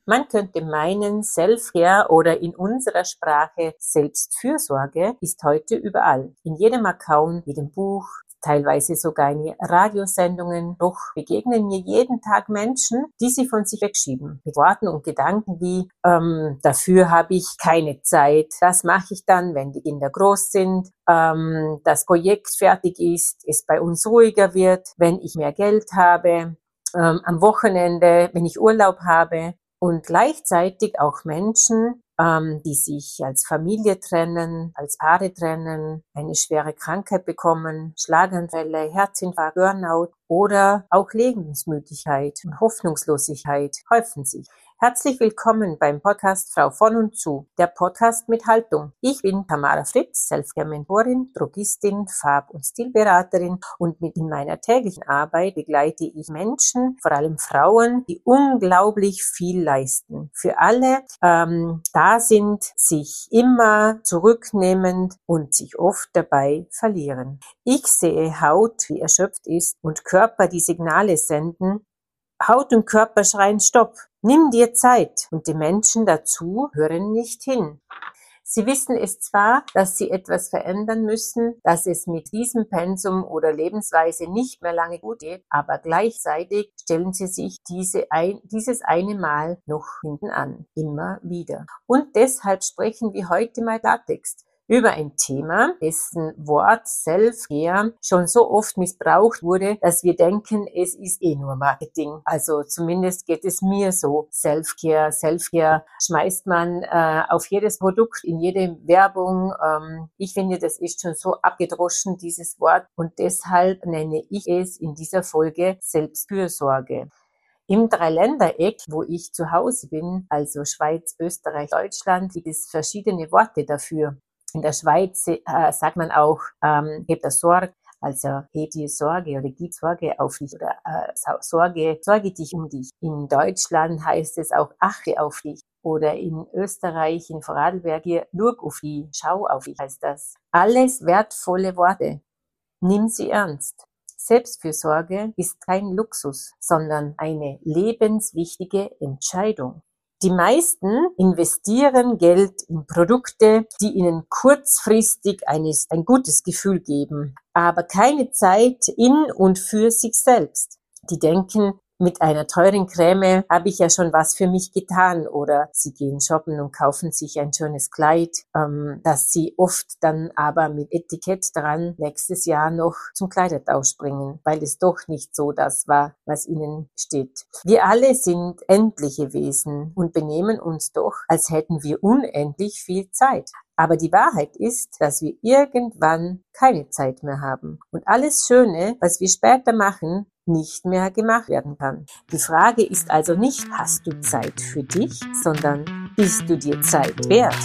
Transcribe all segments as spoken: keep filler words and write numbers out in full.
Man könnte meinen, Self-Care oder in unserer Sprache Selbstfürsorge ist heute überall. In jedem Account, jedem Buch, teilweise sogar in Radiosendungen. Doch begegnen mir jeden Tag Menschen, die sie von sich wegschieben. Mit Worten und Gedanken wie, ähm, dafür habe ich keine Zeit. Das mache ich dann, wenn die Kinder groß sind. Ähm, das Projekt fertig ist, es bei uns ruhiger wird, wenn ich mehr Geld habe. Ähm, am Wochenende, wenn ich Urlaub habe. Und gleichzeitig auch Menschen, ähm, die sich als Familie trennen, als Paare trennen, eine schwere Krankheit bekommen, Schlaganfälle, Herzinfarkt, Burnout oder auch Lebensmüdigkeit und Hoffnungslosigkeit häufen sich. Herzlich willkommen beim Podcast Frau von und zu, der Podcast mit Haltung. Ich bin Tamara Fritz, Selfcare-Mentorin, Drogistin, Farb- und Stilberaterin und mit in meiner täglichen Arbeit begleite ich Menschen, vor allem Frauen, die unglaublich viel leisten. Für alle ähm, da sind, sich immer zurücknehmend und sich oft dabei verlieren. Ich sehe Haut, die erschöpft ist und Körper, die Signale senden. Haut und Körper schreien Stopp, nimm dir Zeit und die Menschen dazu hören nicht hin. Sie wissen es zwar, dass sie etwas verändern müssen, dass es mit diesem Pensum oder Lebensweise nicht mehr lange gut geht, aber gleichzeitig stellen sie sich diese ein, dieses eine Mal noch hinten an, immer wieder. Und deshalb sprechen wir heute mal Klartext über ein Thema, dessen Wort Self-Care schon so oft missbraucht wurde, dass wir denken, es ist eh nur Marketing. Also zumindest geht es mir so. Self-Care, Self-Care schmeißt man äh, auf jedes Produkt, in jede Werbung. Ähm, ich finde, das ist schon so abgedroschen, dieses Wort. Und deshalb nenne ich es in dieser Folge Selbstfürsorge. Im Dreiländereck, wo ich zu Hause bin, also Schweiz, Österreich, Deutschland, gibt es verschiedene Worte dafür. In der Schweiz äh, sagt man auch, ähm, hebt das Sorge, also heb die Sorge oder gib Sorge auf dich oder äh, Sorge, sorge dich um dich. In Deutschland heißt es auch achte auf dich. Oder in Österreich, in Vorarlberg hier, schau auf dich, schau auf dich heißt das. Alles wertvolle Worte. Nimm sie ernst. Selbstfürsorge ist kein Luxus, sondern eine lebenswichtige Entscheidung. Die meisten investieren Geld in Produkte, die ihnen kurzfristig eines, ein gutes Gefühl geben, aber keine Zeit in und für sich selbst. Die denken, mit einer teuren Creme habe ich ja schon was für mich getan, oder sie gehen shoppen und kaufen sich ein schönes Kleid, ähm, das sie oft dann aber mit Etikett dran nächstes Jahr noch zum Kleidertausch bringen, weil es doch nicht so das war, was ihnen steht. Wir alle sind endliche Wesen und benehmen uns doch, als hätten wir unendlich viel Zeit. Aber die Wahrheit ist, dass wir irgendwann keine Zeit mehr haben und alles Schöne, was wir später machen, nicht mehr gemacht werden kann. Die Frage ist also nicht, hast du Zeit für dich, sondern bist du dir Zeit wert?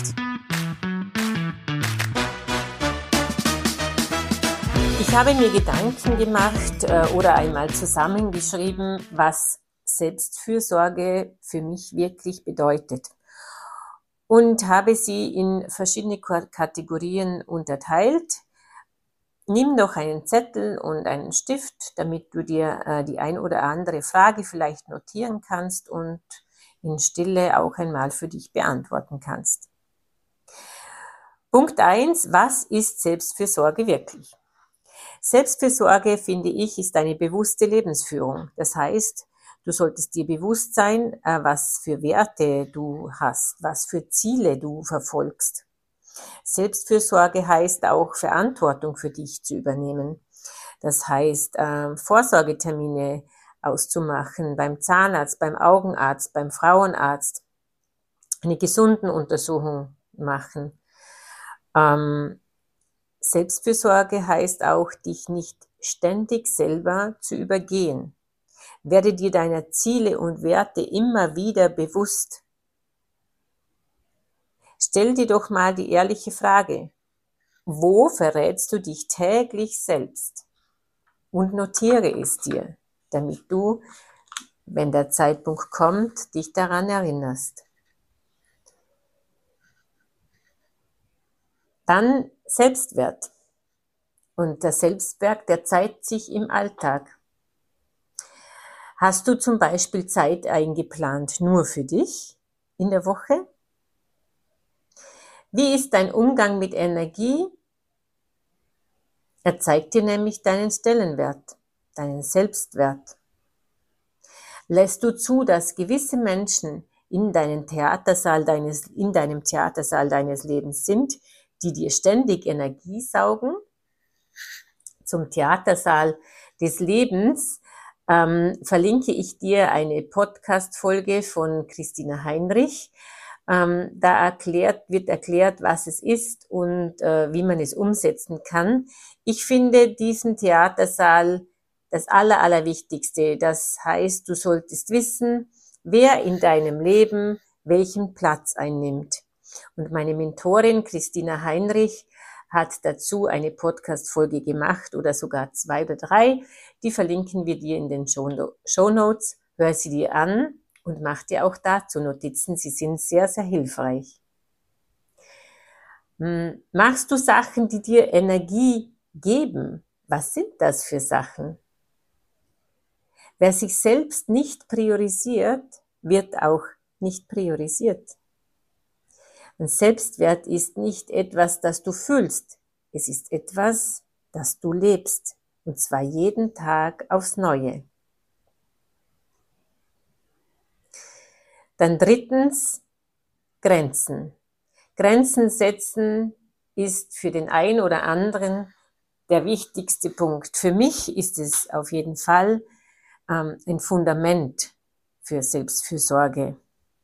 Ich habe mir Gedanken gemacht äh, oder einmal zusammengeschrieben, was Selbstfürsorge für mich wirklich bedeutet. Und habe sie in verschiedene Kategorien unterteilt. Nimm doch einen Zettel und einen Stift, damit du dir äh, die ein oder andere Frage vielleicht notieren kannst und in Stille auch einmal für dich beantworten kannst. Punkt eins. Was ist Selbstfürsorge wirklich? Selbstfürsorge, finde ich, ist eine bewusste Lebensführung. Das heißt, du solltest dir bewusst sein, was für Werte du hast, was für Ziele du verfolgst. Selbstfürsorge heißt auch, Verantwortung für dich zu übernehmen. Das heißt, äh, Vorsorgetermine auszumachen beim Zahnarzt, beim Augenarzt, beim Frauenarzt, eine Gesundenuntersuchung machen. Ähm, Selbstfürsorge heißt auch, dich nicht ständig selber zu übergehen. Werde dir deiner Ziele und Werte immer wieder bewusst. Stell dir doch mal die ehrliche Frage: Wo verrätst du dich täglich selbst? Und notiere es dir, damit du, wenn der Zeitpunkt kommt, dich daran erinnerst. Dann Selbstwert. Und der Selbstwert, der zeigt sich im Alltag. Hast du zum Beispiel Zeit eingeplant nur für dich in der Woche? Wie ist dein Umgang mit Energie? Er zeigt dir nämlich deinen Stellenwert, deinen Selbstwert. Lässt du zu, dass gewisse Menschen in deinem Theatersaal deines, in deinem Theatersaal deines Lebens sind, die dir ständig Energie saugen? Zum Theatersaal des Lebens ähm, verlinke ich dir eine Podcast-Folge von Christina Heinrich. Ähm, da erklärt, wird erklärt, was es ist und äh, wie man es umsetzen kann. Ich finde diesen Theatersaal das Aller, Allerwichtigste. Das heißt, du solltest wissen, wer in deinem Leben welchen Platz einnimmt. Und meine Mentorin Christina Heinrich hat dazu eine Podcast-Folge gemacht oder sogar zwei oder drei. Die verlinken wir dir in den Show Notes. Hör sie dir an und mach dir auch dazu Notizen. Sie sind sehr, sehr hilfreich. Machst du Sachen, die dir Energie geben? Was sind das für Sachen? Wer sich selbst nicht priorisiert, wird auch nicht priorisiert. Ein Selbstwert ist nicht etwas, das du fühlst. Es ist etwas, das du lebst. Und zwar jeden Tag aufs Neue. Dann drittens, Grenzen. Grenzen setzen ist für den einen oder anderen der wichtigste Punkt. Für mich ist es auf jeden Fall ähm, ein Fundament für Selbstfürsorge.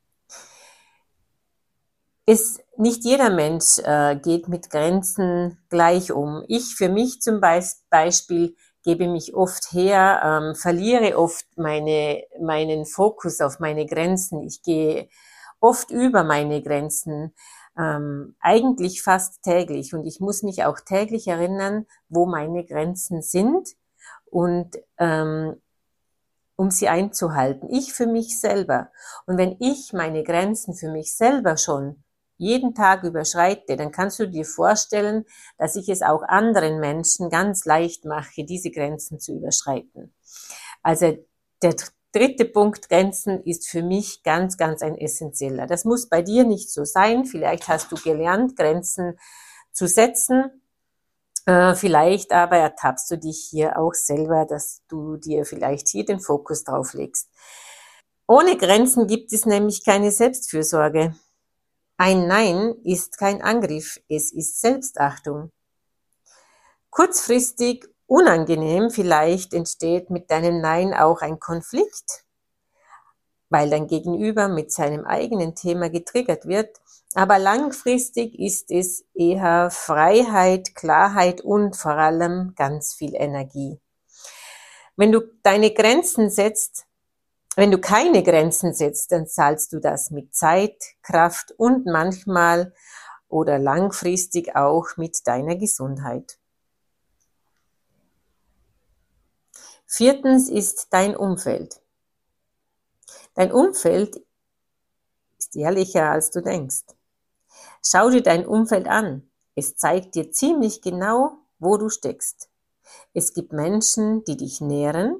Es, nicht jeder Mensch äh, geht mit Grenzen gleich um. Ich für mich zum Beispiel gebe mich oft her, ähm, verliere oft meine, meinen Fokus auf meine Grenzen. Ich gehe oft über meine Grenzen, ähm, eigentlich fast täglich. Und ich muss mich auch täglich erinnern, wo meine Grenzen sind und ähm, um sie einzuhalten. Ich für mich selber. Und wenn ich meine Grenzen für mich selber schon jeden Tag überschreite, dann kannst du dir vorstellen, dass ich es auch anderen Menschen ganz leicht mache, diese Grenzen zu überschreiten. Also der dritte Punkt, Grenzen, ist für mich ganz, ganz ein essentieller. Das muss bei dir nicht so sein. Vielleicht hast du gelernt, Grenzen zu setzen. Äh, vielleicht aber ertappst du dich hier auch selber, dass du dir vielleicht hier den Fokus drauf legst. Ohne Grenzen gibt es nämlich keine Selbstfürsorge. Ein Nein ist kein Angriff, es ist Selbstachtung. Kurzfristig unangenehm vielleicht entsteht mit deinem Nein auch ein Konflikt, weil dein Gegenüber mit seinem eigenen Thema getriggert wird. Aber langfristig ist es eher Freiheit, Klarheit und vor allem ganz viel Energie. Wenn du deine Grenzen setzt, wenn du keine Grenzen setzt, dann zahlst du das mit Zeit, Kraft und manchmal oder langfristig auch mit deiner Gesundheit. Viertens ist dein Umfeld. Dein Umfeld ist ehrlicher, als du denkst. Schau dir dein Umfeld an. Es zeigt dir ziemlich genau, wo du steckst. Es gibt Menschen, die dich nähren.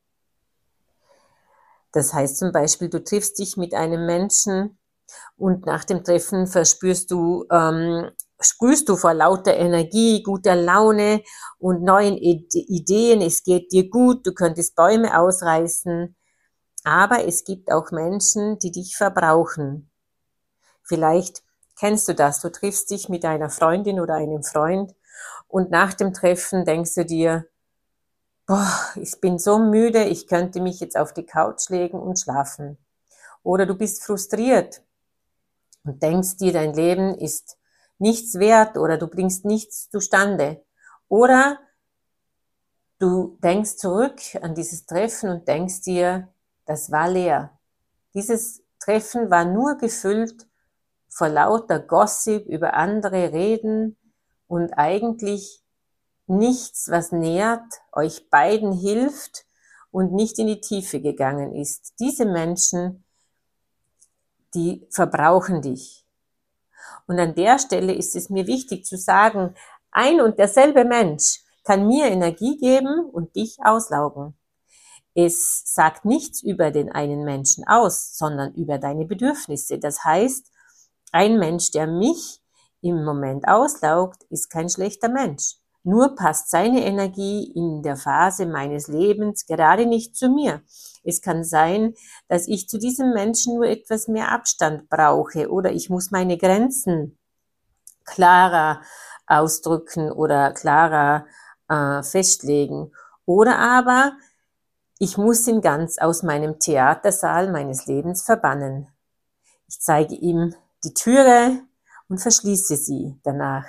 Das heißt zum Beispiel, du triffst dich mit einem Menschen und nach dem Treffen verspürst du, ähm, sprühst du vor lauter Energie, guter Laune und neuen Ideen. Es geht dir gut, du könntest Bäume ausreißen. Aber es gibt auch Menschen, die dich verbrauchen. Vielleicht kennst du das. Du triffst dich mit einer Freundin oder einem Freund und nach dem Treffen denkst du dir, boah, ich bin so müde, ich könnte mich jetzt auf die Couch legen und schlafen. Oder du bist frustriert und denkst dir, dein Leben ist nichts wert oder du bringst nichts zustande. Oder du denkst zurück an dieses Treffen und denkst dir, das war leer. Dieses Treffen war nur gefüllt vor lauter Gossip über andere Reden und eigentlich nichts, was nährt, euch beiden hilft und nicht in die Tiefe gegangen ist. Diese Menschen, die verbrauchen dich. Und an der Stelle ist es mir wichtig zu sagen, ein und derselbe Mensch kann mir Energie geben und dich auslaugen. Es sagt nichts über den einen Menschen aus, sondern über deine Bedürfnisse. Das heißt, ein Mensch, der mich im Moment auslaugt, ist kein schlechter Mensch. Nur passt seine Energie in der Phase meines Lebens gerade nicht zu mir. Es kann sein, dass ich zu diesem Menschen nur etwas mehr Abstand brauche oder ich muss meine Grenzen klarer ausdrücken oder klarer äh, festlegen. Oder aber ich muss ihn ganz aus meinem Theatersaal meines Lebens verbannen. Ich zeige ihm die Türe und verschließe sie danach,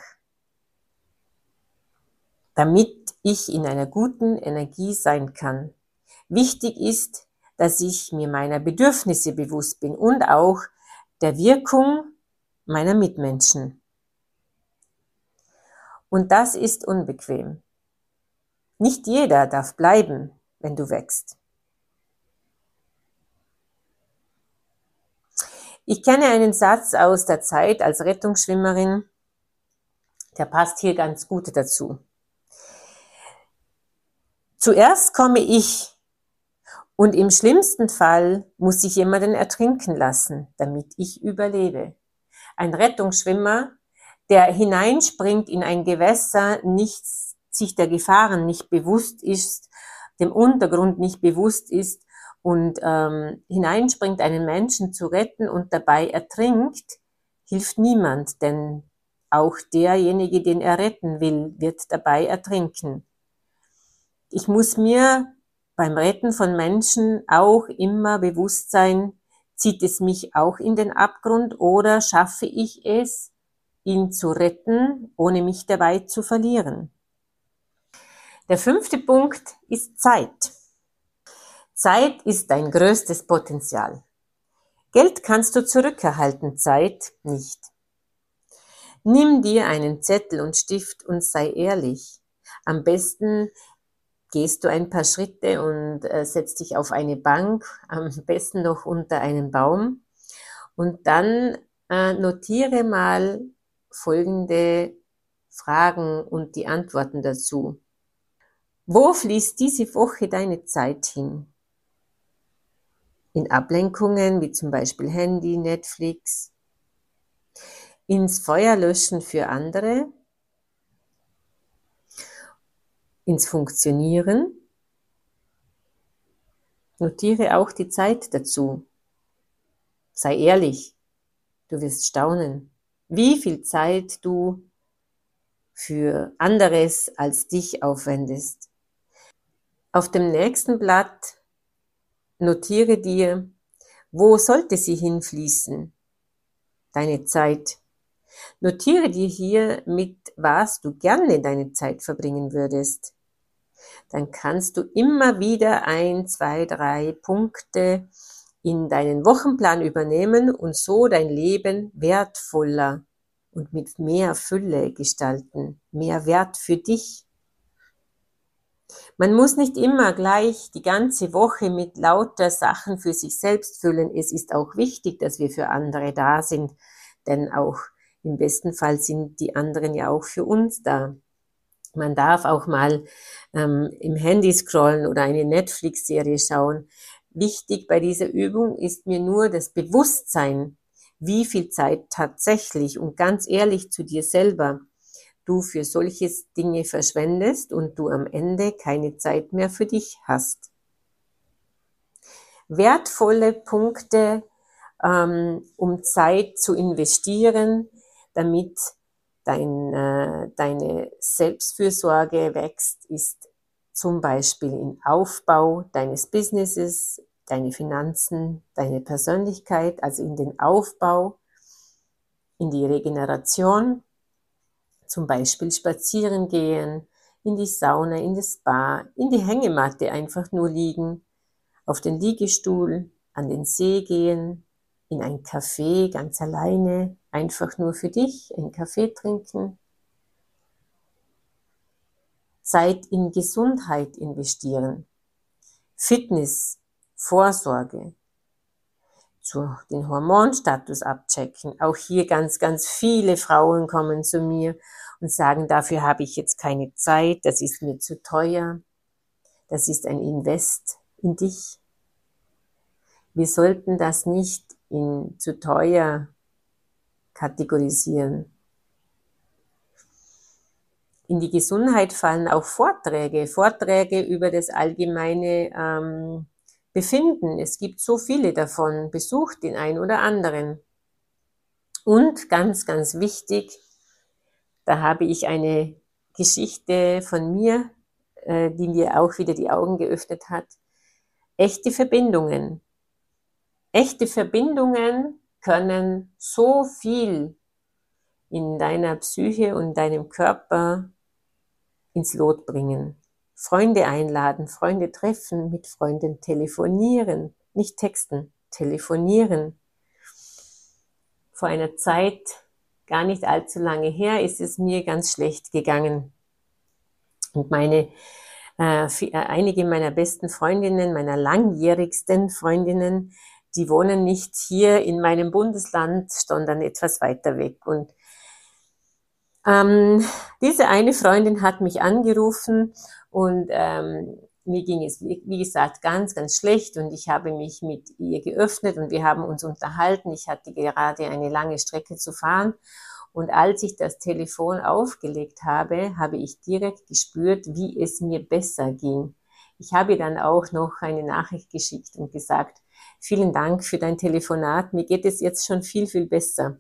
damit ich in einer guten Energie sein kann. Wichtig ist, dass ich mir meiner Bedürfnisse bewusst bin und auch der Wirkung meiner Mitmenschen. Und das ist unbequem. Nicht jeder darf bleiben, wenn du wächst. Ich kenne einen Satz aus der Zeit als Rettungsschwimmerin, der passt hier ganz gut dazu. Zuerst komme ich und im schlimmsten Fall muss ich jemanden ertrinken lassen, damit ich überlebe. Ein Rettungsschwimmer, der hineinspringt in ein Gewässer, nicht, sich der Gefahren nicht bewusst ist, dem Untergrund nicht bewusst ist und ähm, hineinspringt, einen Menschen zu retten und dabei ertrinkt, hilft niemand, denn auch derjenige, den er retten will, wird dabei ertrinken. Ich muss mir beim Retten von Menschen auch immer bewusst sein, zieht es mich auch in den Abgrund oder schaffe ich es, ihn zu retten, ohne mich dabei zu verlieren. Der fünfte Punkt ist Zeit. Zeit ist dein größtes Potenzial. Geld kannst du zurückerhalten, Zeit nicht. Nimm dir einen Zettel und Stift und sei ehrlich. Am besten gehst du ein paar Schritte und äh, setzt dich auf eine Bank, am besten noch unter einen Baum und dann äh, notiere mal folgende Fragen und die Antworten dazu. Wo fließt diese Woche deine Zeit hin? In Ablenkungen wie zum Beispiel Handy, Netflix, ins Feuerlöschen für andere, ins Funktionieren. Notiere auch die Zeit dazu. Sei ehrlich, du wirst staunen, wie viel Zeit du für anderes als dich aufwendest. Auf dem nächsten Blatt notiere dir, wo sollte sie hinfließen, deine Zeit. Notiere dir hier, mit was du gerne deine Zeit verbringen würdest. Dann kannst du immer wieder ein, zwei, drei Punkte in deinen Wochenplan übernehmen und so dein Leben wertvoller und mit mehr Fülle gestalten, mehr Wert für dich. Man muss nicht immer gleich die ganze Woche mit lauter Sachen für sich selbst füllen. Es ist auch wichtig, dass wir für andere da sind, denn auch im besten Fall sind die anderen ja auch für uns da. Man darf auch mal ähm, im Handy scrollen oder eine Netflix-Serie schauen. Wichtig bei dieser Übung ist mir nur das Bewusstsein, wie viel Zeit tatsächlich und ganz ehrlich zu dir selber du für solche Dinge verschwendest und du am Ende keine Zeit mehr für dich hast. Wertvolle Punkte, ähm, um Zeit zu investieren, damit dein, äh, deine Selbstfürsorge wächst, ist zum Beispiel im Aufbau deines Businesses, deine Finanzen, deine Persönlichkeit, also in den Aufbau, in die Regeneration, zum Beispiel spazieren gehen, in die Sauna, in das Spa, in die Hängematte einfach nur liegen, auf den Liegestuhl, an den See gehen, in ein Café ganz alleine, einfach nur für dich, einen Kaffee trinken. Zeit in Gesundheit investieren, Fitness, Vorsorge, zu den Hormonstatus abchecken. Auch hier ganz, ganz viele Frauen kommen zu mir und sagen, dafür habe ich jetzt keine Zeit, das ist mir zu teuer, das ist ein Invest in dich. Wir sollten das nicht in zu teuer kategorisieren. In die Gesundheit fallen auch Vorträge, Vorträge über das allgemeine ähm, Befinden. Es gibt so viele davon, besucht den einen oder anderen. Und ganz, ganz wichtig, da habe ich eine Geschichte von mir, äh, die mir auch wieder die Augen geöffnet hat. Echte Verbindungen. Echte Verbindungen können so viel in deiner Psyche und deinem Körper ins Lot bringen. Freunde einladen, Freunde treffen, mit Freunden telefonieren, nicht texten, telefonieren. Vor einer Zeit, gar nicht allzu lange her, ist es mir ganz schlecht gegangen. Und meine, äh, einige meiner besten Freundinnen, meiner langjährigsten Freundinnen, die wohnen nicht hier in meinem Bundesland, sondern etwas weiter weg. Und Ähm, diese eine Freundin hat mich angerufen und ähm, mir ging es, wie gesagt, ganz, ganz schlecht und ich habe mich mit ihr geöffnet und wir haben uns unterhalten. Ich hatte gerade eine lange Strecke zu fahren und als ich das Telefon aufgelegt habe, habe ich direkt gespürt, wie es mir besser ging. Ich habe dann auch noch eine Nachricht geschickt und gesagt, vielen Dank für dein Telefonat, mir geht es jetzt schon viel, viel besser.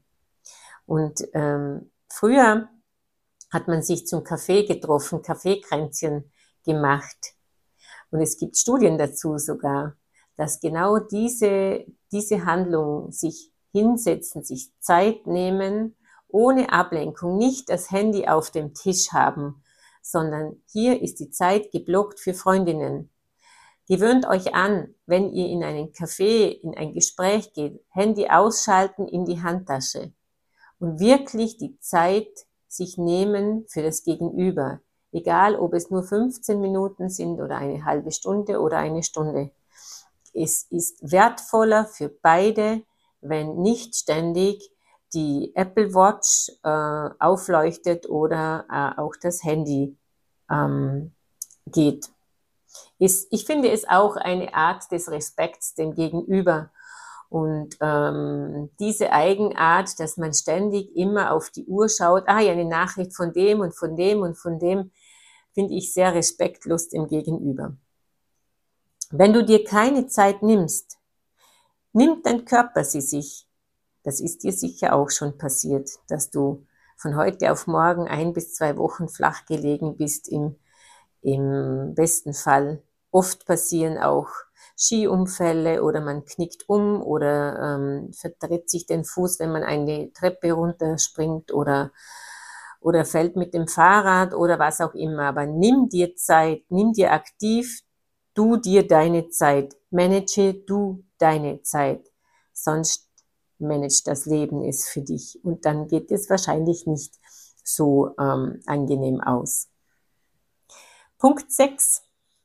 Und ähm, früher hat man sich zum Kaffee getroffen, Kaffeekränzchen gemacht. Und es gibt Studien dazu sogar, dass genau diese, diese Handlung, sich hinsetzen, sich Zeit nehmen, ohne Ablenkung, nicht das Handy auf dem Tisch haben, sondern hier ist die Zeit geblockt für Freundinnen. Gewöhnt euch an, wenn ihr in einen Café, in ein Gespräch geht, Handy ausschalten in die Handtasche und wirklich die Zeit sich nehmen für das Gegenüber. Egal, ob es nur fünfzehn Minuten sind oder eine halbe Stunde oder eine Stunde. Es ist wertvoller für beide, wenn nicht ständig die Apple Watch äh, aufleuchtet oder äh, auch das Handy ähm, geht. Ist, ich finde es auch eine Art des Respekts dem Gegenüber. Und ähm, diese Eigenart, dass man ständig immer auf die Uhr schaut, ah ja, eine Nachricht von dem und von dem und von dem, finde ich sehr respektlos dem Gegenüber. Wenn du dir keine Zeit nimmst, nimmt dein Körper sie sich. Das ist dir sicher auch schon passiert, dass du von heute auf morgen ein bis zwei Wochen flach gelegen bist, im, im besten Fall. Oft passieren auch Skiunfälle oder man knickt um oder ähm, vertritt sich den Fuß, wenn man eine Treppe runterspringt oder, oder fällt mit dem Fahrrad oder was auch immer. Aber nimm dir Zeit, nimm dir aktiv, du dir deine Zeit, manage du deine Zeit, sonst managt das Leben es für dich und dann geht es wahrscheinlich nicht so ähm, angenehm aus. Punkt sechs.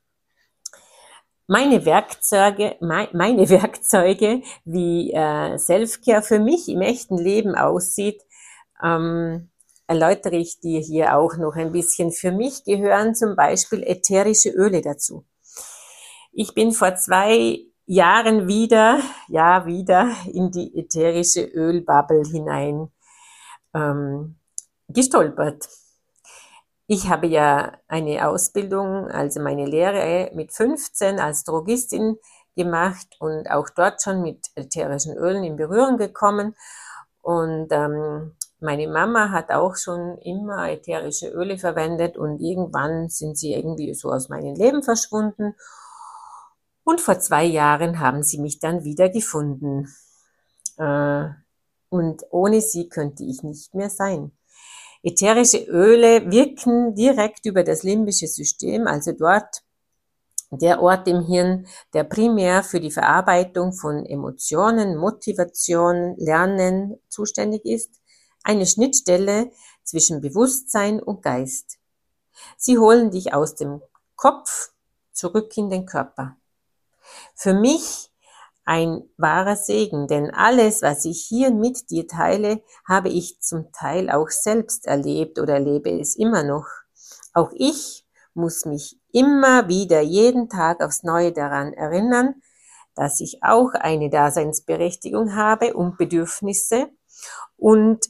Meine Werkzeuge, meine Werkzeuge, wie äh, Selfcare für mich im echten Leben aussieht, ähm, erläutere ich dir hier auch noch ein bisschen. Für mich gehören zum Beispiel ätherische Öle dazu. Ich bin vor zwei Jahren wieder, ja wieder in die ätherische Ölbubble hinein ähm, gestolpert. Ich habe ja eine Ausbildung, also meine Lehre mit fünfzehn als Drogistin gemacht und auch dort schon mit ätherischen Ölen in Berührung gekommen. Und ähm, meine Mama hat auch schon immer ätherische Öle verwendet und irgendwann sind sie irgendwie so aus meinem Leben verschwunden. Und vor zwei Jahren haben sie mich dann wieder gefunden. Äh, und ohne sie könnte ich nicht mehr sein. Ätherische Öle wirken direkt über das limbische System, also dort der Ort im Hirn, der primär für die Verarbeitung von Emotionen, Motivation, Lernen zuständig ist, eine Schnittstelle zwischen Bewusstsein und Geist. Sie holen dich aus dem Kopf zurück in den Körper. Für mich ein wahrer Segen, denn alles, was ich hier mit dir teile, habe ich zum Teil auch selbst erlebt oder erlebe es immer noch. Auch ich muss mich immer wieder jeden Tag aufs Neue daran erinnern, dass ich auch eine Daseinsberechtigung habe und Bedürfnisse und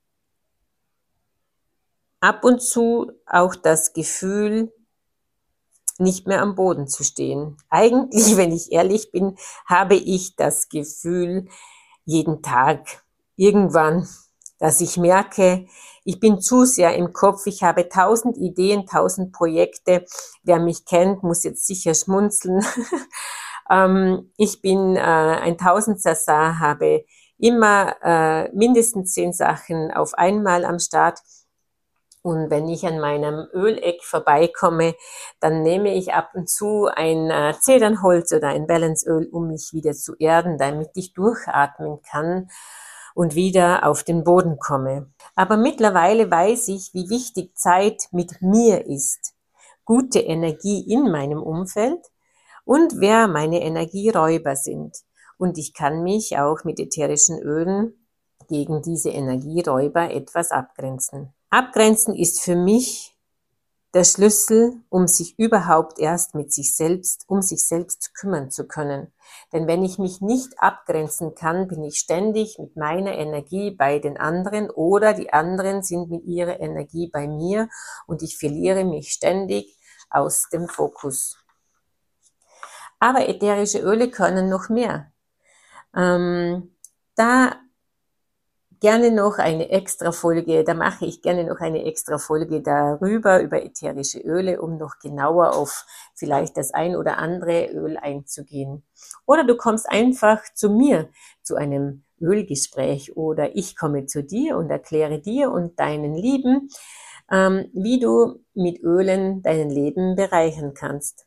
ab und zu auch das Gefühl, nicht mehr am Boden zu stehen. Eigentlich, wenn ich ehrlich bin, habe ich das Gefühl jeden Tag irgendwann, dass ich merke, ich bin zu sehr im Kopf, ich habe tausend Ideen, tausend Projekte. Wer mich kennt, muss jetzt sicher schmunzeln. ähm, ich bin äh, ein Tausendsassa, habe immer äh, mindestens zehn Sachen auf einmal am Start. Und wenn ich an meinem Öleck vorbeikomme, dann nehme ich ab und zu ein äh, Zedernholz oder ein Balanceöl, um mich wieder zu erden, damit ich durchatmen kann und wieder auf den Boden komme. Aber mittlerweile weiß ich, wie wichtig Zeit mit mir ist, gute Energie in meinem Umfeld und wer meine Energieräuber sind. Und ich kann mich auch mit ätherischen Ölen gegen diese Energieräuber etwas abgrenzen. Abgrenzen ist für mich der Schlüssel, um sich überhaupt erst mit sich selbst, um sich selbst kümmern zu können. Denn wenn ich mich nicht abgrenzen kann, bin ich ständig mit meiner Energie bei den anderen oder die anderen sind mit ihrer Energie bei mir und ich verliere mich ständig aus dem Fokus. Aber ätherische Öle können noch mehr. Ähm, da gerne noch eine extra Folge, da mache ich gerne noch eine extra Folge darüber, über ätherische Öle, um noch genauer auf vielleicht das ein oder andere Öl einzugehen. Oder du kommst einfach zu mir, zu einem Ölgespräch oder ich komme zu dir und erkläre dir und deinen Lieben, ähm, wie du mit Ölen dein Leben bereichern kannst.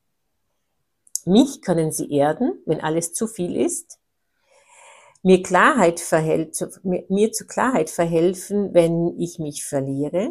Mich können sie erden, wenn alles zu viel ist. Mir Klarheit verhält, mir, mir zu Klarheit verhelfen, wenn ich mich verliere.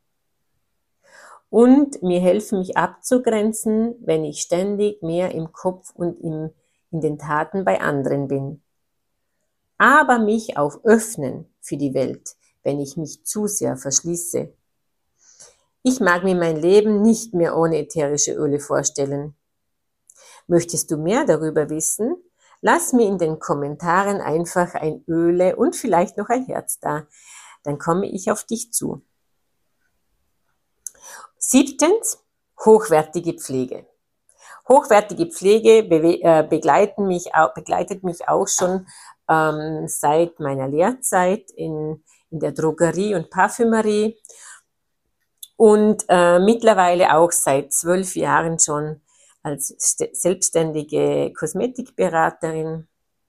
Und mir helfen, mich abzugrenzen, wenn ich ständig mehr im Kopf und im, in den Taten bei anderen bin. Aber mich auch öffnen für die Welt, wenn ich mich zu sehr verschließe. Ich mag mir mein Leben nicht mehr ohne ätherische Öle vorstellen. Möchtest du mehr darüber wissen? Lass mir in den Kommentaren einfach ein Öle und vielleicht noch ein Herz da. Dann komme ich auf dich zu. Siebtens, hochwertige Pflege. Hochwertige Pflege be- äh, begleiten mich auch, begleitet mich auch schon ähm, seit meiner Lehrzeit in, in der Drogerie und Parfümerie und äh, mittlerweile auch seit zwölf Jahren schon als selbstständige Kosmetikberaterin.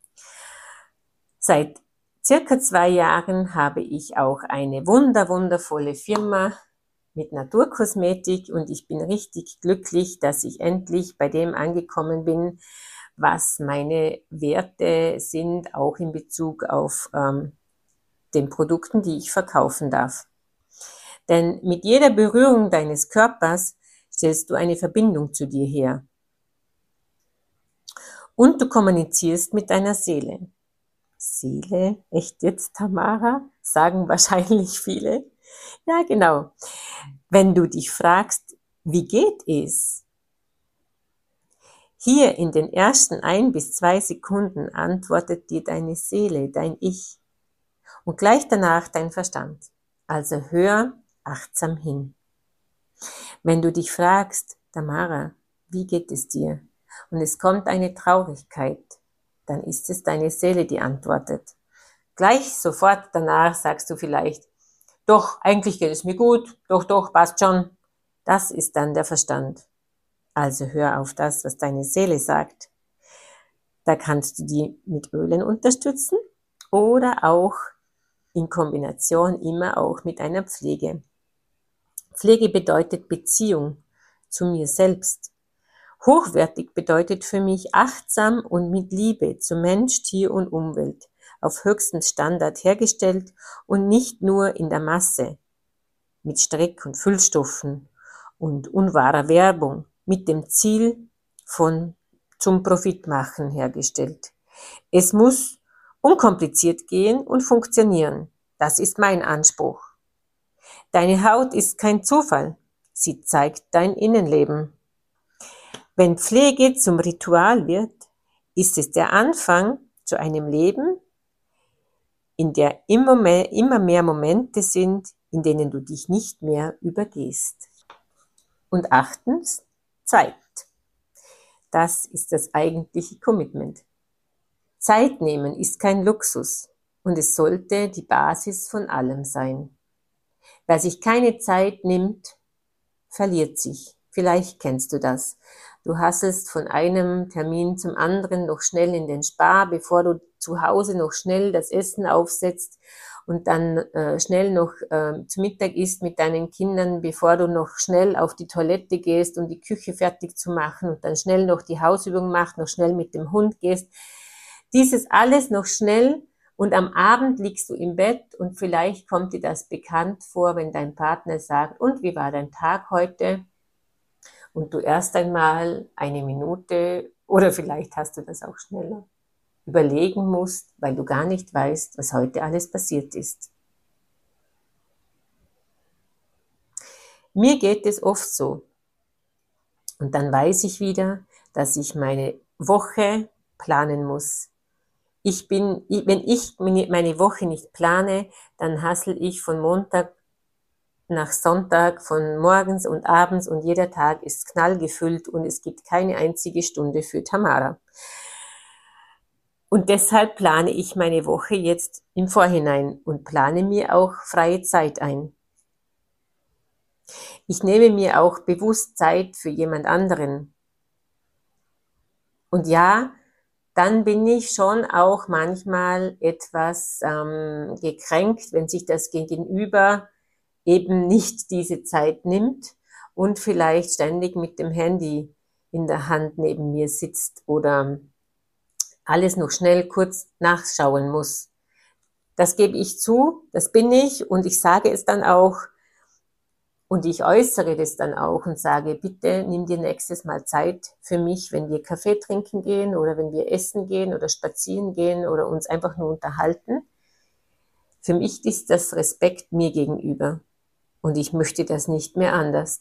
Seit circa zwei Jahren habe ich auch eine wunder, wundervolle Firma mit Naturkosmetik und ich bin richtig glücklich, dass ich endlich bei dem angekommen bin, was meine Werte sind, auch in Bezug auf ähm, den Produkten, die ich verkaufen darf. Denn mit jeder Berührung deines Körpers stellst du eine Verbindung zu dir her. Und du kommunizierst mit deiner Seele. Seele? Echt jetzt, Tamara? Sagen wahrscheinlich viele. Ja, genau. Wenn du dich fragst, wie geht es? Hier in den ersten ein bis zwei Sekunden antwortet dir deine Seele, dein Ich. Und gleich danach dein Verstand. Also hör achtsam hin. Wenn du dich fragst, Tamara, wie geht es dir? Und es kommt eine Traurigkeit, dann ist es deine Seele, die antwortet. Gleich sofort danach sagst du vielleicht, doch, eigentlich geht es mir gut, doch, doch, passt schon. Das ist dann der Verstand. Also hör auf das, was deine Seele sagt. Da kannst du die mit Ölen unterstützen oder auch in Kombination immer auch mit einer Pflege. Pflege bedeutet Beziehung zu mir selbst. Hochwertig bedeutet für mich achtsam und mit Liebe zu Mensch, Tier und Umwelt auf höchstem Standard hergestellt und nicht nur in der Masse mit Streck- und Füllstoffen und unwahrer Werbung mit dem Ziel von zum Profitmachen hergestellt. Es muss unkompliziert gehen und funktionieren. Das ist mein Anspruch. Deine Haut ist kein Zufall. Sie zeigt dein Innenleben. Wenn Pflege zum Ritual wird, ist es der Anfang zu einem Leben, in der immer mehr, immer mehr Momente sind, in denen du dich nicht mehr übergehst. Und achtens, Zeit. Das ist das eigentliche Commitment. Zeit nehmen ist kein Luxus und es sollte die Basis von allem sein. Wer sich keine Zeit nimmt, verliert sich. Vielleicht kennst du das. Du hasselst von einem Termin zum anderen noch schnell in den Spar, bevor du zu Hause noch schnell das Essen aufsetzt und dann äh, schnell noch äh, zu Mittag isst mit deinen Kindern, bevor du noch schnell auf die Toilette gehst, um die Küche fertig zu machen und dann schnell noch die Hausübung machst, noch schnell mit dem Hund gehst. Dieses alles noch schnell und am Abend liegst du im Bett und vielleicht kommt dir das bekannt vor, wenn dein Partner sagt, und wie war dein Tag heute? Und du erst einmal eine Minute oder vielleicht hast du das auch schneller überlegen musst, weil du gar nicht weißt, was heute alles passiert ist. Mir geht es oft so. Und dann weiß ich wieder, dass ich meine Woche planen muss. Ich bin, wenn ich meine Woche nicht plane, dann hassel ich von Montag nach Sonntag, von morgens und abends und jeder Tag ist knallgefüllt und es gibt keine einzige Stunde für Tamara. Und deshalb plane ich meine Woche jetzt im Vorhinein und plane mir auch freie Zeit ein. Ich nehme mir auch bewusst Zeit für jemand anderen. Und ja, dann bin ich schon auch manchmal etwas ähm, gekränkt, wenn sich das Gegenüber eben nicht diese Zeit nimmt und vielleicht ständig mit dem Handy in der Hand neben mir sitzt oder alles noch schnell kurz nachschauen muss. Das gebe ich zu, das bin ich und ich sage es dann auch und ich äußere das dann auch und sage, bitte nimm dir nächstes Mal Zeit für mich, wenn wir Kaffee trinken gehen oder wenn wir essen gehen oder spazieren gehen oder uns einfach nur unterhalten. Für mich ist das Respekt mir gegenüber und ich möchte das nicht mehr anders.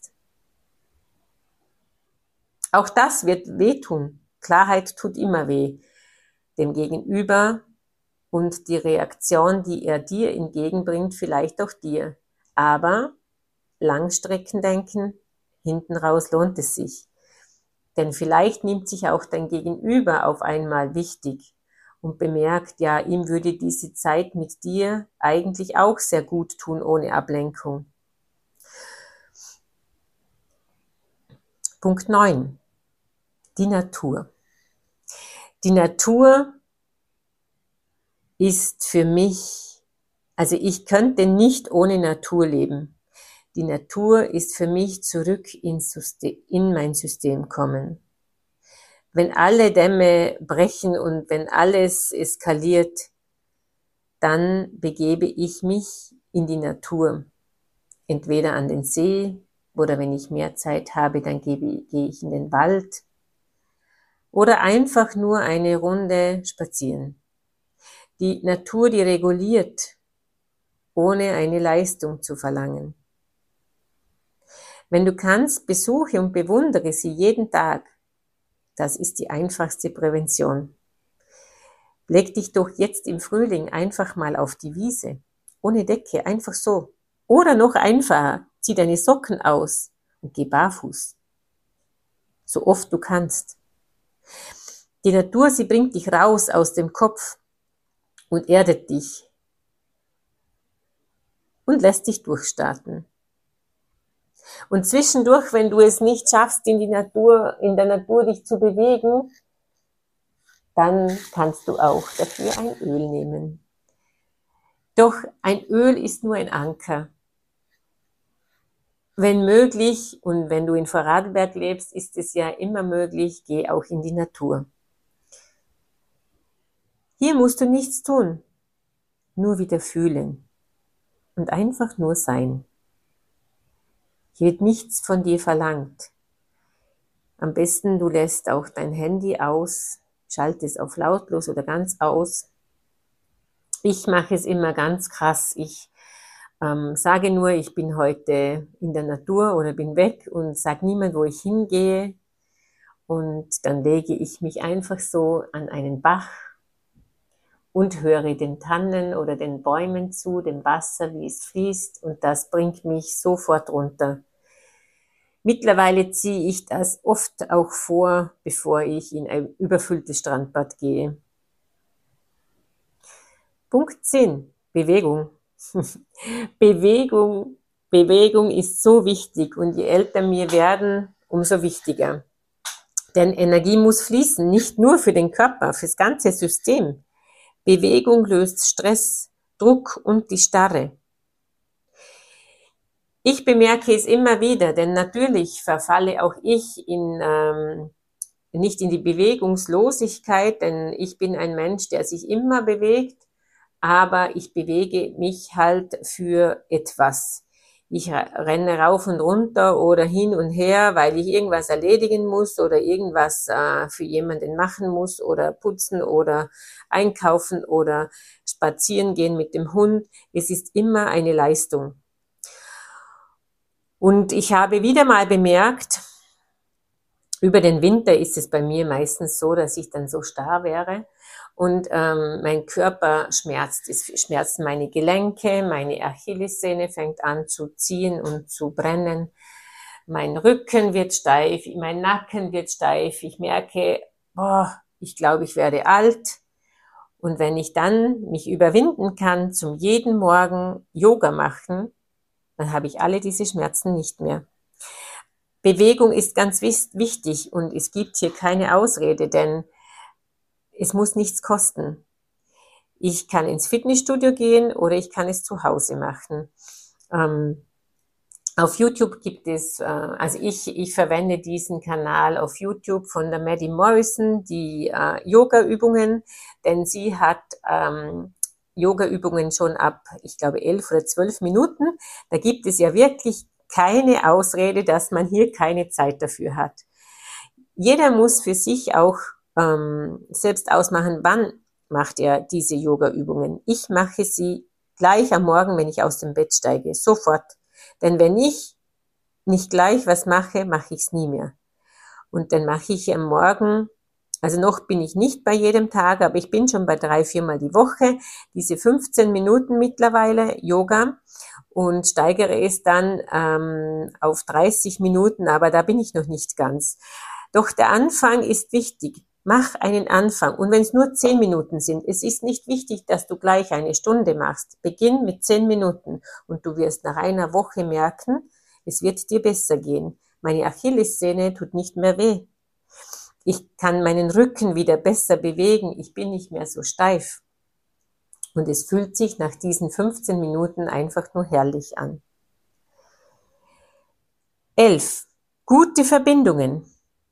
Auch das wird wehtun. Klarheit tut immer weh. Dem Gegenüber und die Reaktion, die er dir entgegenbringt, vielleicht auch dir. Aber Langstreckendenken, hinten raus lohnt es sich. Denn vielleicht nimmt sich auch dein Gegenüber auf einmal wichtig und bemerkt, ja, ihm würde diese Zeit mit dir eigentlich auch sehr gut tun, ohne Ablenkung. Punkt neun. Die Natur. Die Natur ist für mich, also ich könnte nicht ohne Natur leben. Die Natur ist für mich zurück ins System, in mein System kommen. Wenn alle Dämme brechen und wenn alles eskaliert, dann begebe ich mich in die Natur. Entweder an den See oder wenn ich mehr Zeit habe, dann gehe ich in den Wald oder einfach nur eine Runde spazieren. Die Natur, die reguliert, ohne eine Leistung zu verlangen. Wenn du kannst, besuche und bewundere sie jeden Tag. Das ist die einfachste Prävention. Leg dich doch jetzt im Frühling einfach mal auf die Wiese, ohne Decke, einfach so. Oder noch einfacher, zieh deine Socken aus und geh barfuß. So oft du kannst. Die Natur, sie bringt dich raus aus dem Kopf und erdet dich und lässt dich durchstarten. Und zwischendurch, wenn du es nicht schaffst, in die Natur, in der Natur dich zu bewegen, dann kannst du auch dafür ein Öl nehmen. Doch ein Öl ist nur ein Anker. Wenn möglich, und wenn du in Vorarlberg lebst, ist es ja immer möglich, geh auch in die Natur. Hier musst du nichts tun, nur wieder fühlen und einfach nur sein. Hier wird nichts von dir verlangt. Am besten, du lässt auch dein Handy aus, schalt es auf lautlos oder ganz aus. Ich mache es immer ganz krass. Ich ähm, sage nur, ich bin heute in der Natur oder bin weg und sage niemand, wo ich hingehe. und dann lege ich mich einfach so an einen Bach und höre den Tannen oder den Bäumen zu, dem Wasser, wie es fließt, und das bringt mich sofort runter. Mittlerweile ziehe ich das oft auch vor, bevor ich in ein überfülltes Strandbad gehe. Punkt zehn. Bewegung. Bewegung, Bewegung ist so wichtig, und je älter wir werden, umso wichtiger. Denn Energie muss fließen, nicht nur für den Körper, fürs ganze System. Bewegung löst Stress, Druck und die Starre. Ich bemerke es immer wieder, denn natürlich verfalle auch ich in, ähm, nicht in die Bewegungslosigkeit, denn ich bin ein Mensch, der sich immer bewegt, aber ich bewege mich halt für etwas. Ich renne rauf und runter oder hin und her, weil ich irgendwas erledigen muss oder irgendwas äh, für jemanden machen muss oder putzen oder einkaufen oder spazieren gehen mit dem Hund. Es ist immer eine Leistung. Und ich habe wieder mal bemerkt, über den Winter ist es bei mir meistens so, dass ich dann so starr wäre und ähm, mein Körper schmerzt. Es schmerzen meine Gelenke, meine Achillessehne fängt an zu ziehen und zu brennen. Mein Rücken wird steif, mein Nacken wird steif. Ich merke, boah, ich glaube, ich werde alt. Und wenn ich dann mich überwinden kann, zum jeden Morgen Yoga machen, dann habe ich alle diese Schmerzen nicht mehr. Bewegung ist ganz wichtig und es gibt hier keine Ausrede, denn es muss nichts kosten. Ich kann ins Fitnessstudio gehen oder ich kann es zu Hause machen. Ähm, auf YouTube gibt es, äh, also ich, ich verwende diesen Kanal auf YouTube von der Maddie Morrison, die äh, Yoga-Übungen, denn sie hat ähm, Yoga-Übungen schon ab, ich glaube, elf oder zwölf Minuten. Da gibt es ja wirklich keine Ausrede, dass man hier keine Zeit dafür hat. Jeder muss für sich auch ähm, selbst ausmachen, wann macht er diese Yoga-Übungen. Ich mache sie gleich am Morgen, wenn ich aus dem Bett steige, sofort. Denn wenn ich nicht gleich was mache, mache ich es nie mehr. Und dann mache ich am Morgen, also noch bin ich nicht bei jedem Tag, aber ich bin schon bei drei, viermal die Woche, diese fünfzehn Minuten mittlerweile Yoga, und steigere es dann ähm, auf dreißig Minuten, aber da bin ich noch nicht ganz. Doch der Anfang ist wichtig. Mach einen Anfang. Und wenn es nur zehn Minuten sind, es ist nicht wichtig, dass du gleich eine Stunde machst. Beginn mit zehn Minuten und du wirst nach einer Woche merken, es wird dir besser gehen. Meine Achillessehne tut nicht mehr weh. Ich kann meinen Rücken wieder besser bewegen. Ich bin nicht mehr so steif. Und es fühlt sich nach diesen fünfzehn Minuten einfach nur herrlich an. elf. Gute Verbindungen.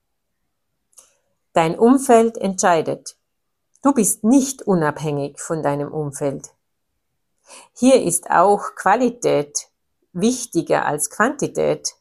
Dein Umfeld entscheidet. Du bist nicht unabhängig von deinem Umfeld. Hier ist auch Qualität wichtiger als Quantität.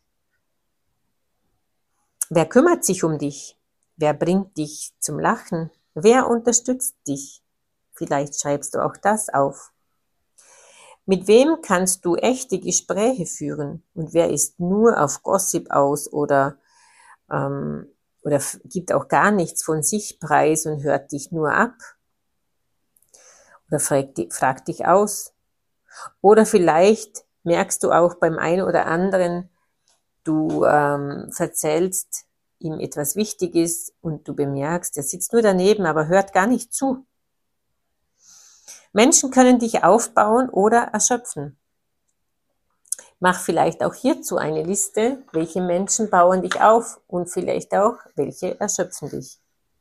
Wer kümmert sich um dich? Wer bringt dich zum Lachen? Wer unterstützt dich? Vielleicht schreibst du auch das auf. Mit wem kannst du echte Gespräche führen? Und wer ist nur auf Gossip aus oder, ähm, oder gibt auch gar nichts von sich preis und hört dich nur ab? Oder fragt, fragt dich aus? Oder vielleicht merkst du auch beim einen oder anderen, du ähm, erzählst ihm etwas Wichtiges und du bemerkst, er sitzt nur daneben, aber hört gar nicht zu. Menschen können dich aufbauen oder erschöpfen. Mach vielleicht auch hierzu eine Liste, welche Menschen bauen dich auf und vielleicht auch, welche erschöpfen dich.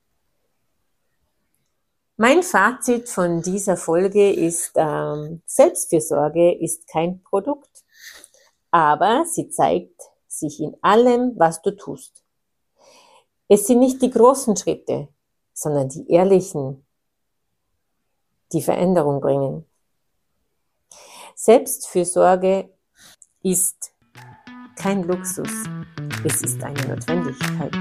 Mein Fazit von dieser Folge ist, ähm, Selbstfürsorge ist kein Produkt, aber sie zeigt sich in allem, was du tust. Es sind nicht die großen Schritte, sondern die ehrlichen, die Veränderung bringen. Selbstfürsorge ist kein Luxus, es ist eine Notwendigkeit.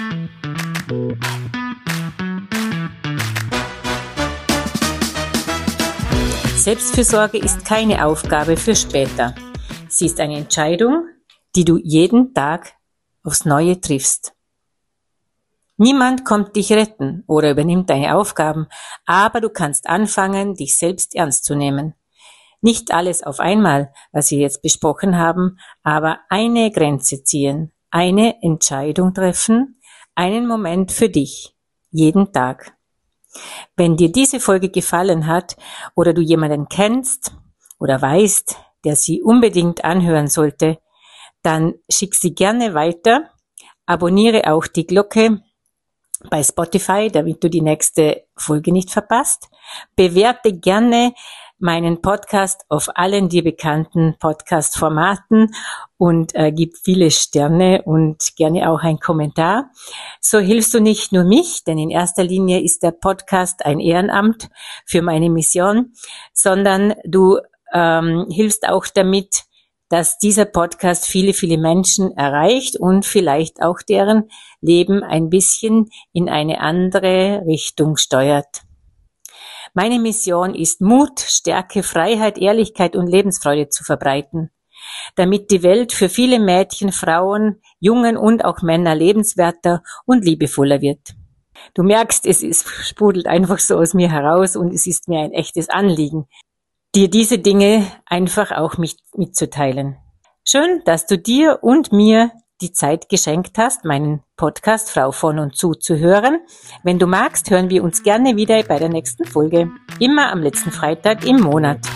Selbstfürsorge ist keine Aufgabe für später. Sie ist eine Entscheidung, die du jeden Tag aufs Neue triffst. Niemand kommt dich retten oder übernimmt deine Aufgaben, aber du kannst anfangen, dich selbst ernst zu nehmen. Nicht alles auf einmal, was wir jetzt besprochen haben, aber eine Grenze ziehen, eine Entscheidung treffen, einen Moment für dich, jeden Tag. Wenn dir diese Folge gefallen hat oder du jemanden kennst oder weißt, der sie unbedingt anhören sollte, dann schick sie gerne weiter, abonniere auch die Glocke bei Spotify, damit du die nächste Folge nicht verpasst. Bewerte gerne meinen Podcast auf allen dir bekannten Podcast-Formaten und äh, gib viele Sterne und gerne auch einen Kommentar. So hilfst du nicht nur mich, denn in erster Linie ist der Podcast ein Ehrenamt für meine Mission, sondern du ähm, hilfst auch damit, dass dieser Podcast viele, viele Menschen erreicht und vielleicht auch deren Leben ein bisschen in eine andere Richtung steuert. Meine Mission ist Mut, Stärke, Freiheit, Ehrlichkeit und Lebensfreude zu verbreiten, damit die Welt für viele Mädchen, Frauen, Jungen und auch Männer lebenswerter und liebevoller wird. Du merkst, es ist, sprudelt einfach so aus mir heraus und es ist mir ein echtes Anliegen, dir diese Dinge einfach auch mit, mitzuteilen. Schön, dass du dir und mir die Zeit geschenkt hast, meinen Podcast Frau von und zu zu hören. Wenn du magst, hören wir uns gerne wieder bei der nächsten Folge. Immer am letzten Freitag im Monat.